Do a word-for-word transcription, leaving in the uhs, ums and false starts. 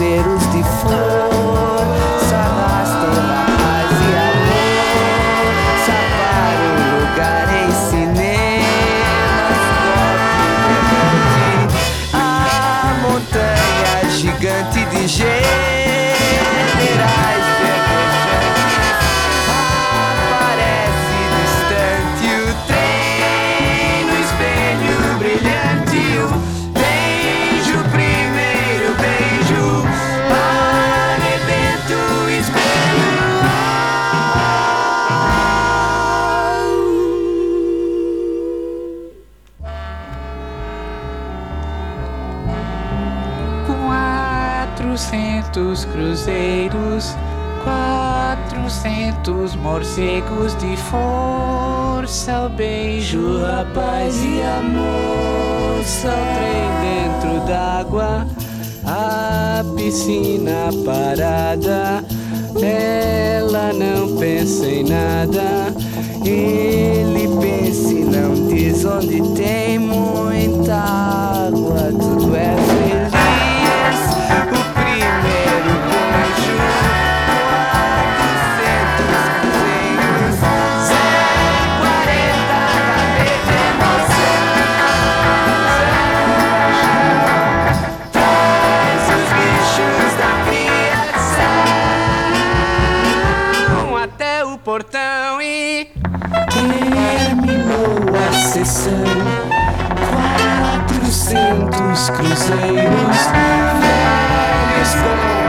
cruzeiros de força arrastam paz e amor, para o lugar em cinemas, copo a montanha gigante de generais verdejantes aparece distante, o trem no espelho brilhante, o beijo, primeiro beijo, arrebenta o espelho. Quatrocentos cruzeiros, quatrocentos morcegos de força, o beijo, a paz e amor, só trem dentro d'água, a piscina parada, ela não pensa em nada, ele pensa e não diz, onde tem muita água, tudo é feliz. O primeiro beijo, quatrocentos cruzeiros, cento e quarenta gaveta emoção, traz os bichos da criação até o portão e terminou a sessão. Quatrocentos cruzeiros velhos com